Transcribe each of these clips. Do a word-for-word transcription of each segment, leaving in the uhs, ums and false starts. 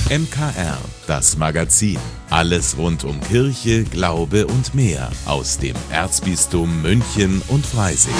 M K R, das Magazin. Alles rund um Kirche, Glaube und mehr aus dem Erzbistum München und Freising.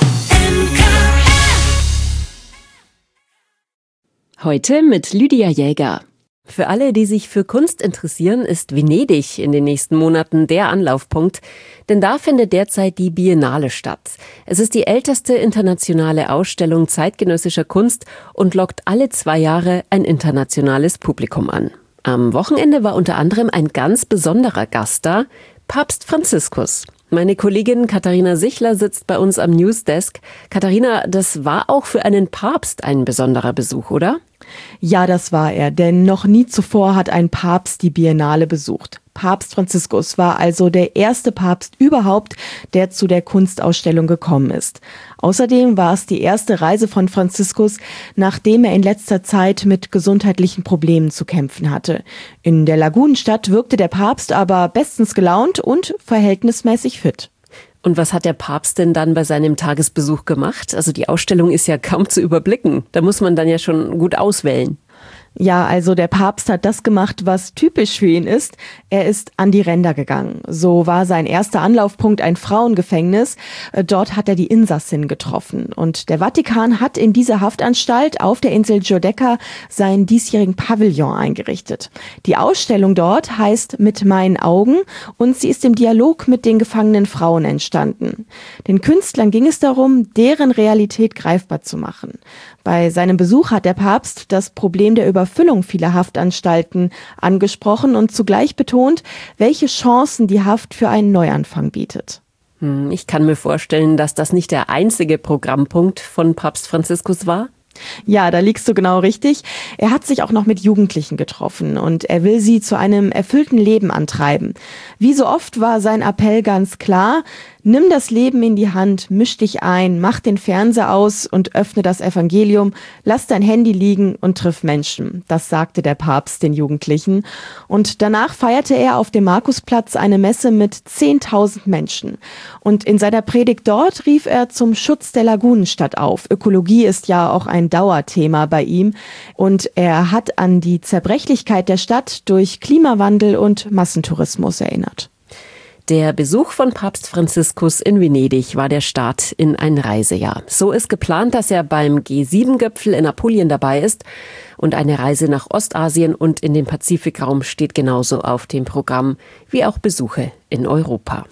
Heute mit Lydia Jäger. Für alle, die sich für Kunst interessieren, ist Venedig in den nächsten Monaten der Anlaufpunkt, denn da findet derzeit die Biennale statt. Es ist die älteste internationale Ausstellung zeitgenössischer Kunst und lockt alle zwei Jahre ein internationales Publikum an. Am Wochenende war unter anderem ein ganz besonderer Gast da, Papst Franziskus. Meine Kollegin Katharina Sichler sitzt bei uns am Newsdesk. Katharina, das war auch für einen Papst ein besonderer Besuch, oder? Ja, das war er, denn noch nie zuvor hat ein Papst die Biennale besucht. Papst Franziskus war also der erste Papst überhaupt, der zu der Kunstausstellung gekommen ist. Außerdem war es die erste Reise von Franziskus, nachdem er in letzter Zeit mit gesundheitlichen Problemen zu kämpfen hatte. In der Lagunenstadt wirkte der Papst aber bestens gelaunt und verhältnismäßig fit. Und was hat der Papst denn dann bei seinem Tagesbesuch gemacht? Also die Ausstellung ist ja kaum zu überblicken. Da muss man dann ja schon gut auswählen. Ja, also der Papst hat das gemacht, was typisch für ihn ist. Er ist an die Ränder gegangen. So war sein erster Anlaufpunkt ein Frauengefängnis. Dort hat er die Insassinnen getroffen. Und der Vatikan hat in dieser Haftanstalt auf der Insel Giudecca seinen diesjährigen Pavillon eingerichtet. Die Ausstellung dort heißt Mit meinen Augen und sie ist im Dialog mit den gefangenen Frauen entstanden. Den Künstlern ging es darum, deren Realität greifbar zu machen. Bei seinem Besuch hat der Papst das Problem der Überfüllung vieler Haftanstalten angesprochen und zugleich betont, welche Chancen die Haft für einen Neuanfang bietet. Ich kann mir vorstellen, dass das nicht der einzige Programmpunkt von Papst Franziskus war. Ja, da liegst du genau richtig. Er hat sich auch noch mit Jugendlichen getroffen und er will sie zu einem erfüllten Leben antreiben. Wie so oft war sein Appell ganz klar: Nimm das Leben in die Hand, misch dich ein, mach den Fernseher aus und öffne das Evangelium, lass dein Handy liegen und triff Menschen. Das sagte der Papst den Jugendlichen. Und danach feierte er auf dem Markusplatz eine Messe mit zehntausend Menschen. Und in seiner Predigt dort rief er zum Schutz der Lagunenstadt auf. Ökologie ist ja auch ein Dauerthema bei ihm. Und er hat an die Zerbrechlichkeit der Stadt durch Klimawandel und Massentourismus erinnert. Der Besuch von Papst Franziskus in Venedig war der Start in ein Reisejahr. So ist geplant, dass er beim G sieben Gipfel in Apulien dabei ist. Und eine Reise nach Ostasien und in den Pazifikraum steht genauso auf dem Programm wie auch Besuche in Europa.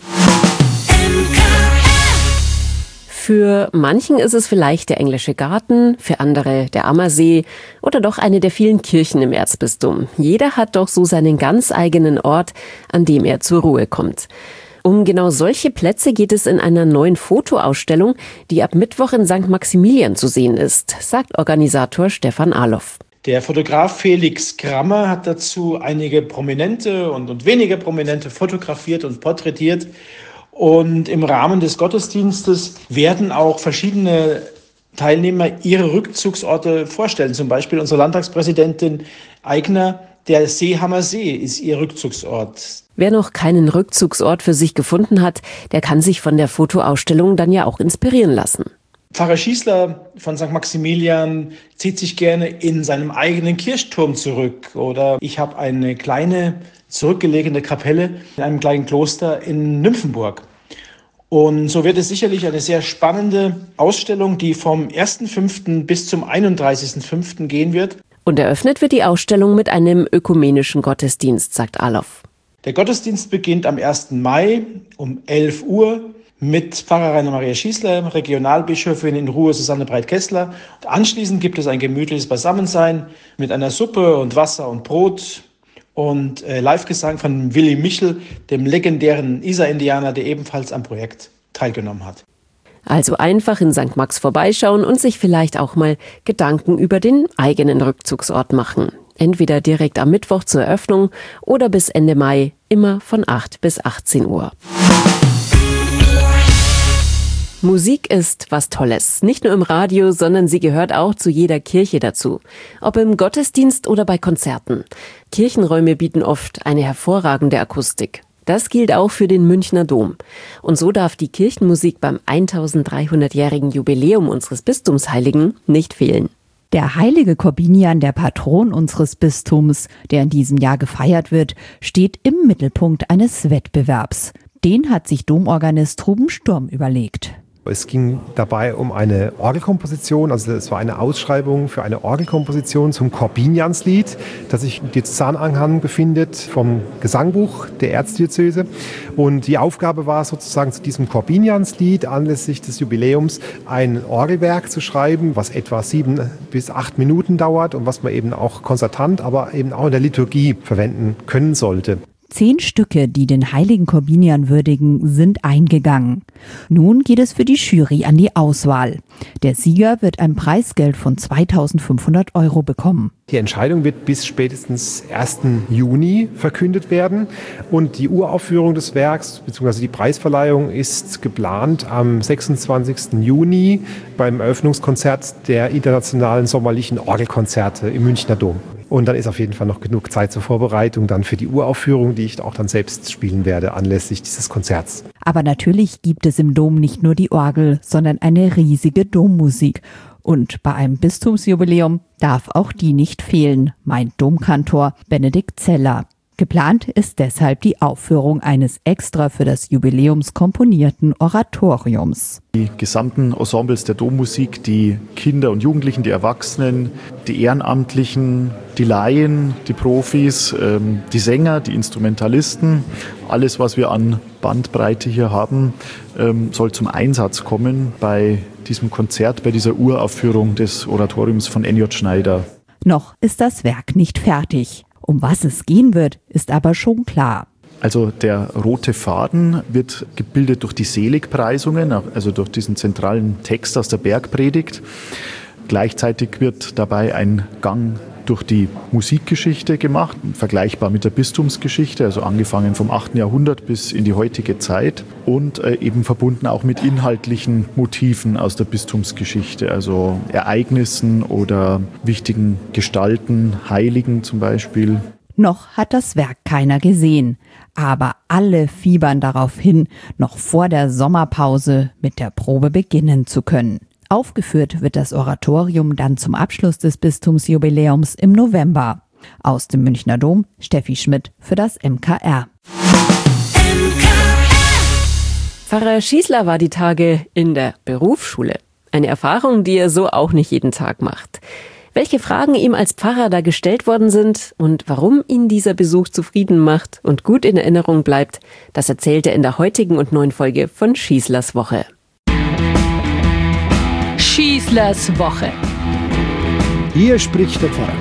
Für manchen ist es vielleicht der englische Garten, für andere der Ammersee oder doch eine der vielen Kirchen im Erzbistum. Jeder hat doch so seinen ganz eigenen Ort, an dem er zur Ruhe kommt. Um genau solche Plätze geht es in einer neuen Fotoausstellung, die ab Mittwoch in Sankt Maximilian zu sehen ist, sagt Organisator Stefan Ahloff. Der Fotograf Felix Grammer hat dazu einige Prominente und, und weniger Prominente fotografiert und porträtiert. Und im Rahmen des Gottesdienstes werden auch verschiedene Teilnehmer ihre Rückzugsorte vorstellen. Zum Beispiel unsere Landtagspräsidentin Aigner, der Seehamer See ist ihr Rückzugsort. Wer noch keinen Rückzugsort für sich gefunden hat, der kann sich von der Fotoausstellung dann ja auch inspirieren lassen. Pfarrer Schießler von Sankt Maximilian zieht sich gerne in seinem eigenen Kirchturm zurück. Oder ich habe eine kleine, zurückgelegene Kapelle in einem kleinen Kloster in Nymphenburg. Und so wird es sicherlich eine sehr spannende Ausstellung, die vom ersten fünften bis zum einunddreißigsten fünften gehen wird. Und eröffnet wird die Ausstellung mit einem ökumenischen Gottesdienst, sagt Ahloff. Der Gottesdienst beginnt am ersten Mai um elf Uhr. Mit Pfarrer Rainer Maria Schießler, Regionalbischöfin in Ruhr Susanne Breit-Kessler. Und anschließend gibt es ein gemütliches Beisammensein mit einer Suppe und Wasser und Brot und äh, Live-Gesang von Willy Michel, dem legendären Isar-Indianer, der ebenfalls am Projekt teilgenommen hat. Also einfach in Sankt Max vorbeischauen und sich vielleicht auch mal Gedanken über den eigenen Rückzugsort machen. Entweder direkt am Mittwoch zur Eröffnung oder bis Ende Mai, immer von acht bis achtzehn Uhr. Musik ist was Tolles. Nicht nur im Radio, sondern sie gehört auch zu jeder Kirche dazu. Ob im Gottesdienst oder bei Konzerten. Kirchenräume bieten oft eine hervorragende Akustik. Das gilt auch für den Münchner Dom. Und so darf die Kirchenmusik beim eintausenddreihundertjährigen Jubiläum unseres Bistumsheiligen nicht fehlen. Der heilige Korbinian, der Patron unseres Bistums, der in diesem Jahr gefeiert wird, steht im Mittelpunkt eines Wettbewerbs. Den hat sich Domorganist Ruben Sturm überlegt. Es ging dabei um eine Orgelkomposition, also es war eine Ausschreibung für eine Orgelkomposition zum Korbinianslied, das sich im Diözesananhang befindet vom Gesangbuch der Erzdiözese. Und die Aufgabe war sozusagen zu diesem Korbinianslied anlässlich des Jubiläums ein Orgelwerk zu schreiben, was etwa sieben bis acht Minuten dauert und was man eben auch konzertant, aber eben auch in der Liturgie verwenden können sollte. Zehn Stücke, die den heiligen Korbinian würdigen, sind eingegangen. Nun geht es für die Jury an die Auswahl. Der Sieger wird ein Preisgeld von zweitausendfünfhundert Euro bekommen. Die Entscheidung wird bis spätestens ersten Juni verkündet werden und die Uraufführung des Werks bzw. die Preisverleihung ist geplant am sechsundzwanzigsten Juni beim Eröffnungskonzert der internationalen sommerlichen Orgelkonzerte im Münchner Dom. Und dann ist auf jeden Fall noch genug Zeit zur Vorbereitung dann für die Uraufführung, die ich auch dann selbst spielen werde anlässlich dieses Konzerts. Aber natürlich gibt es im Dom nicht nur die Orgel, sondern eine riesige Dommusik. Und bei einem Bistumsjubiläum darf auch die nicht fehlen, meint Domkantor Benedikt Zeller. Geplant ist deshalb die Aufführung eines extra für das Jubiläums komponierten Oratoriums. Die gesamten Ensembles der Dommusik, die Kinder und Jugendlichen, die Erwachsenen, die Ehrenamtlichen, die Laien, die Profis, ähm, die Sänger, die Instrumentalisten, alles, was wir an Bandbreite hier haben, ähm, soll zum Einsatz kommen bei diesem Konzert, bei dieser Uraufführung des Oratoriums von Ennio Schneider. Noch ist das Werk nicht fertig. Um was es gehen wird, ist aber schon klar. Also der rote Faden wird gebildet durch die Seligpreisungen, also durch diesen zentralen Text aus der Bergpredigt. Gleichzeitig wird dabei ein Gang durch die Musikgeschichte gemacht, vergleichbar mit der Bistumsgeschichte, also angefangen vom achten Jahrhundert bis in die heutige Zeit und äh, eben verbunden auch mit inhaltlichen Motiven aus der Bistumsgeschichte, also Ereignissen oder wichtigen Gestalten, Heiligen zum Beispiel. Noch hat das Werk keiner gesehen, aber alle fiebern darauf hin, noch vor der Sommerpause mit der Probe beginnen zu können. Aufgeführt wird das Oratorium dann zum Abschluss des Bistumsjubiläums im November. Aus dem Münchner Dom, Steffi Schmidt für das M K R. Pfarrer Schießler war die Tage in der Berufsschule. Eine Erfahrung, die er so auch nicht jeden Tag macht. Welche Fragen ihm als Pfarrer da gestellt worden sind und warum ihn dieser Besuch zufrieden macht und gut in Erinnerung bleibt, das erzählt er in der heutigen und neuen Folge von Schießlers Woche. Schießlers Woche. Hier spricht der Pfarrer.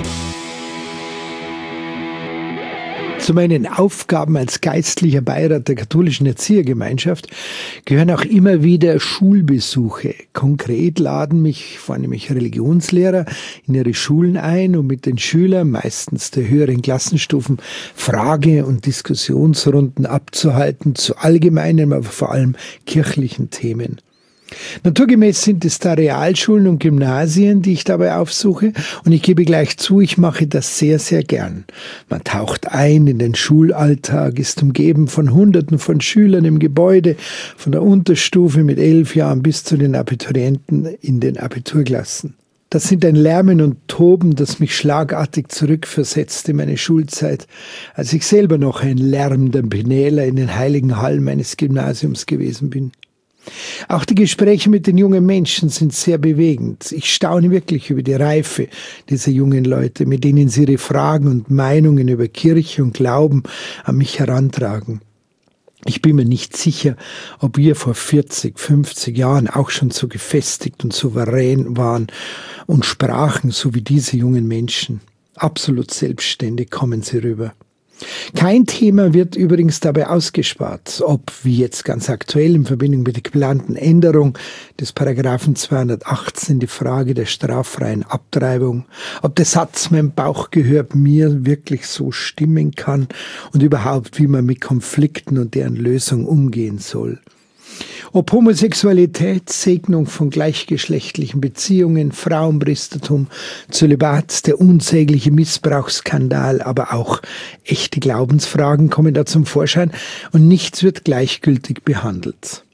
Zu meinen Aufgaben als geistlicher Beirat der katholischen Erziehergemeinschaft gehören auch immer wieder Schulbesuche. Konkret laden mich vornehmlich Religionslehrer in ihre Schulen ein, um mit den Schülern, meistens der höheren Klassenstufen, Frage- und Diskussionsrunden abzuhalten zu allgemeinen, aber vor allem kirchlichen Themen. Naturgemäß sind es da Realschulen und Gymnasien, die ich dabei aufsuche, und ich gebe gleich zu, ich mache das sehr, sehr gern. Man taucht ein in den Schulalltag, ist umgeben von Hunderten von Schülern im Gebäude, von der Unterstufe mit elf Jahren bis zu den Abiturienten in den Abiturklassen. Das sind ein Lärmen und Toben, das mich schlagartig zurückversetzt in meine Schulzeit, als ich selber noch ein lärmender Penäler in den heiligen Hallen meines Gymnasiums gewesen bin. Auch die Gespräche mit den jungen Menschen sind sehr bewegend. Ich staune wirklich über die Reife dieser jungen Leute, mit denen sie ihre Fragen und Meinungen über Kirche und Glauben an mich herantragen. Ich bin mir nicht sicher, ob wir vor vierzig, fünfzig Jahren auch schon so gefestigt und souverän waren und sprachen, so wie diese jungen Menschen. Absolut selbstständig kommen sie rüber. Kein Thema wird übrigens dabei ausgespart, ob, wie jetzt ganz aktuell in Verbindung mit der geplanten Änderung des Paragraphen zweihundertachtzehn, die Frage der straffreien Abtreibung, ob der Satz, mein Bauch gehört mir, wirklich so stimmen kann und überhaupt, wie man mit Konflikten und deren Lösung umgehen soll. Ob Homosexualität, Segnung von gleichgeschlechtlichen Beziehungen, Frauenpriestertum, Zölibat, der unsägliche Missbrauchsskandal, aber auch echte Glaubensfragen kommen da zum Vorschein und nichts wird gleichgültig behandelt.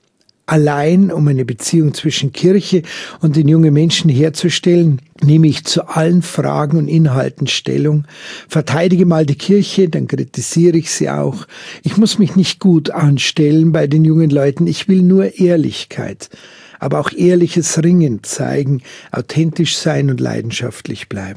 Allein um eine Beziehung zwischen Kirche und den jungen Menschen herzustellen, nehme ich zu allen Fragen und Inhalten Stellung, verteidige mal die Kirche, dann kritisiere ich sie auch. Ich muss mich nicht gut anstellen bei den jungen Leuten, ich will nur Ehrlichkeit, aber auch ehrliches Ringen zeigen, authentisch sein und leidenschaftlich bleiben.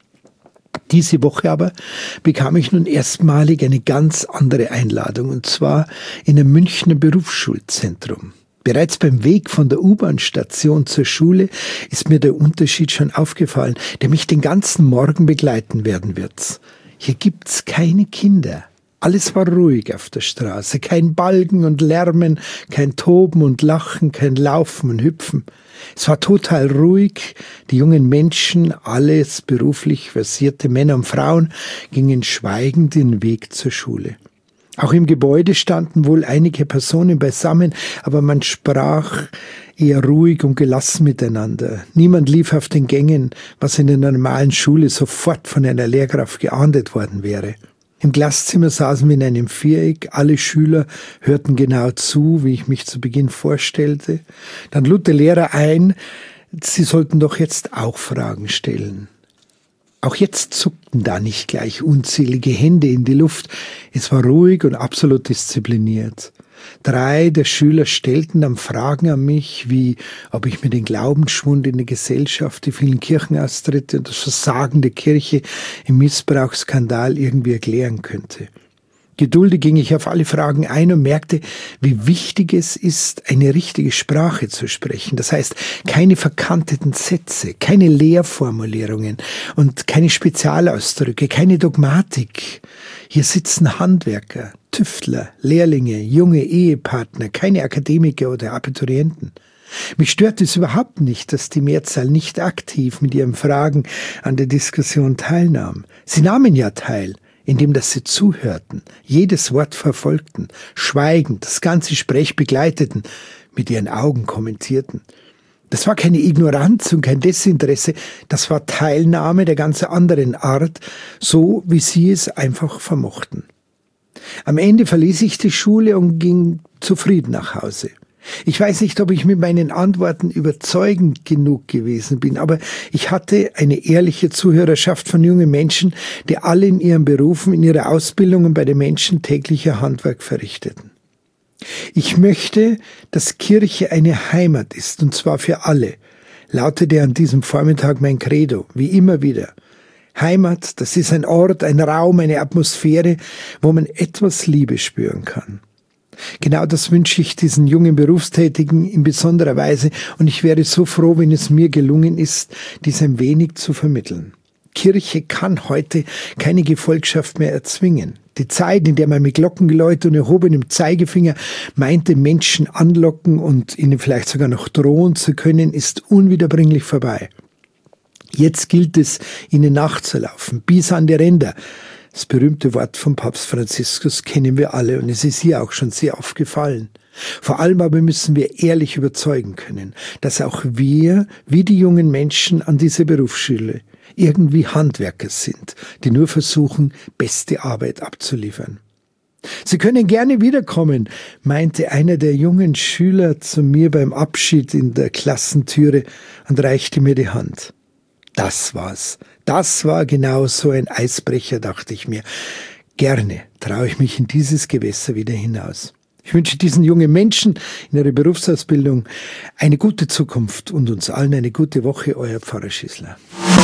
Diese Woche aber bekam ich nun erstmalig eine ganz andere Einladung, und zwar in einem Münchner Berufsschulzentrum. Bereits beim Weg von der U-Bahn-Station zur Schule ist mir der Unterschied schon aufgefallen, der mich den ganzen Morgen begleiten werden wird. Hier gibt's keine Kinder. Alles war ruhig auf der Straße. Kein Balgen und Lärmen, kein Toben und Lachen, kein Laufen und Hüpfen. Es war total ruhig. Die jungen Menschen, alles beruflich versierte Männer und Frauen, gingen schweigend den Weg zur Schule. Auch im Gebäude standen wohl einige Personen beisammen, aber man sprach eher ruhig und gelassen miteinander. Niemand lief auf den Gängen, was in einer normalen Schule sofort von einer Lehrkraft geahndet worden wäre. Im Klasszimmer saßen wir in einem Viereck, alle Schüler hörten genau zu, wie ich mich zu Beginn vorstellte. Dann lud der Lehrer ein, sie sollten doch jetzt auch Fragen stellen. Auch jetzt zuckten da nicht gleich unzählige Hände in die Luft. Es war ruhig und absolut diszipliniert. Drei der Schüler stellten dann Fragen an mich, wie ob ich mir den Glaubensschwund in der Gesellschaft, die vielen Kirchenaustritte und das Versagen der Kirche im Missbrauchsskandal irgendwie erklären könnte. Geduldig ging ich auf alle Fragen ein und merkte, wie wichtig es ist, eine richtige Sprache zu sprechen. Das heißt, keine verkanteten Sätze, keine Lehrformulierungen und keine Spezialausdrücke, keine Dogmatik. Hier sitzen Handwerker, Tüftler, Lehrlinge, junge Ehepartner, keine Akademiker oder Abiturienten. Mich stört es überhaupt nicht, dass die Mehrzahl nicht aktiv mit ihren Fragen an der Diskussion teilnahm. Sie nahmen ja teil, indem dass sie zuhörten, jedes Wort verfolgten, schweigend das ganze Gespräch begleiteten, mit ihren Augen kommentierten. Das war keine Ignoranz und kein Desinteresse, das war Teilnahme der ganz anderen Art, so wie sie es einfach vermochten. Am Ende verließ ich die Schule und ging zufrieden nach Hause. Ich weiß nicht, ob ich mit meinen Antworten überzeugend genug gewesen bin, aber ich hatte eine ehrliche Zuhörerschaft von jungen Menschen, die alle in ihren Berufen, in ihrer Ausbildung und bei den Menschen täglich ihr Handwerk verrichteten. Ich möchte, dass Kirche eine Heimat ist, und zwar für alle, lautete an diesem Vormittag mein Credo, wie immer wieder. Heimat, das ist ein Ort, ein Raum, eine Atmosphäre, wo man etwas Liebe spüren kann. Genau das wünsche ich diesen jungen Berufstätigen in besonderer Weise, und ich wäre so froh, wenn es mir gelungen ist, dies ein wenig zu vermitteln. Kirche kann heute keine Gefolgschaft mehr erzwingen. Die Zeit, in der man mit Glockengeläut und erhobenem Zeigefinger meinte, Menschen anlocken und ihnen vielleicht sogar noch drohen zu können, ist unwiederbringlich vorbei. Jetzt gilt es, ihnen nachzulaufen, bis an die Ränder. Das berühmte Wort von Papst Franziskus kennen wir alle, und es ist hier auch schon sehr oft gefallen. Vor allem aber müssen wir ehrlich überzeugen können, dass auch wir, wie die jungen Menschen an dieser Berufsschule, irgendwie Handwerker sind, die nur versuchen, beste Arbeit abzuliefern. Sie können gerne wiederkommen, meinte einer der jungen Schüler zu mir beim Abschied in der Klassentüre und reichte mir die Hand. Das war's. Das war genau so ein Eisbrecher, dachte ich mir. Gerne traue ich mich in dieses Gewässer wieder hinaus. Ich wünsche diesen jungen Menschen in ihrer Berufsausbildung eine gute Zukunft und uns allen eine gute Woche, euer Pfarrer Schießler.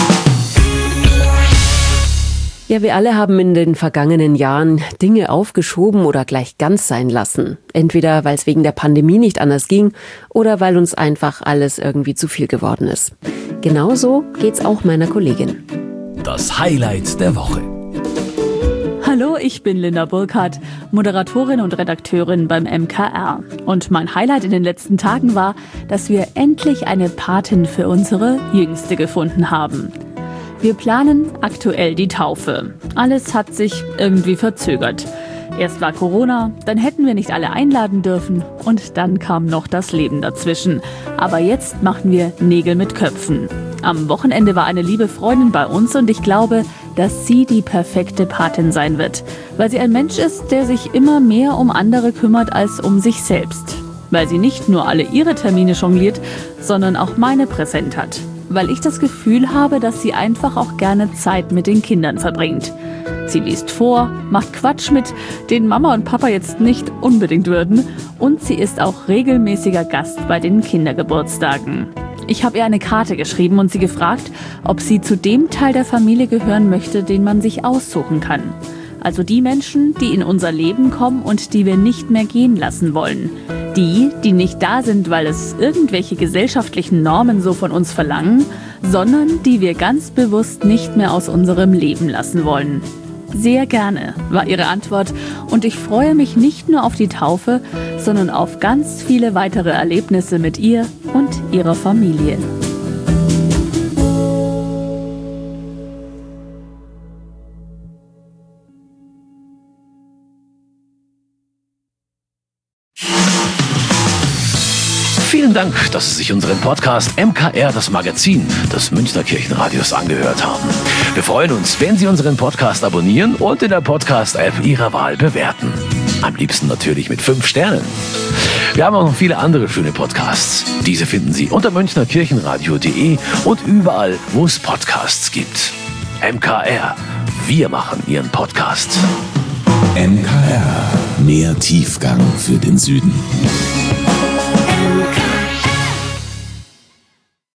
Ja, wir alle haben in den vergangenen Jahren Dinge aufgeschoben oder gleich ganz sein lassen. Entweder weil es wegen der Pandemie nicht anders ging oder weil uns einfach alles irgendwie zu viel geworden ist. Genauso geht's auch meiner Kollegin. Das Highlight der Woche. Hallo, ich bin Linda Burkhardt, Moderatorin und Redakteurin beim M K R. Und mein Highlight in den letzten Tagen war, dass wir endlich eine Patin für unsere Jüngste gefunden haben. Wir planen aktuell die Taufe. Alles hat sich irgendwie verzögert. Erst war Corona, dann hätten wir nicht alle einladen dürfen und dann kam noch das Leben dazwischen. Aber jetzt machen wir Nägel mit Köpfen. Am Wochenende war eine liebe Freundin bei uns und ich glaube, dass sie die perfekte Patin sein wird, weil sie ein Mensch ist, der sich immer mehr um andere kümmert als um sich selbst. weil sie nicht nur alle ihre Termine jongliert, sondern auch meine präsent hat. Weil ich das Gefühl habe, dass sie einfach auch gerne Zeit mit den Kindern verbringt. Sie liest vor, macht Quatsch mit, den Mama und Papa jetzt nicht unbedingt würden, und sie ist auch regelmäßiger Gast bei den Kindergeburtstagen. Ich habe ihr eine Karte geschrieben und sie gefragt, ob sie zu dem Teil der Familie gehören möchte, den man sich aussuchen kann. Also die Menschen, die in unser Leben kommen und die wir nicht mehr gehen lassen wollen. Die, die nicht da sind, weil es irgendwelche gesellschaftlichen Normen so von uns verlangen, sondern die wir ganz bewusst nicht mehr aus unserem Leben lassen wollen. Sehr gerne, war ihre Antwort, und ich freue mich nicht nur auf die Taufe, sondern auf ganz viele weitere Erlebnisse mit ihr und ihrer Familie. Vielen Dank, dass Sie sich unseren Podcast M K R, das Magazin des Münchner Kirchenradios, angehört haben. Wir freuen uns, wenn Sie unseren Podcast abonnieren und in der Podcast-App Ihrer Wahl bewerten. Am liebsten natürlich mit fünf Sternen. Wir haben auch noch viele andere schöne Podcasts. Diese finden Sie unter münchner kirchenradio punkt de und überall, wo es Podcasts gibt. M K R, wir machen Ihren Podcast. M K R, mehr Tiefgang für den Süden.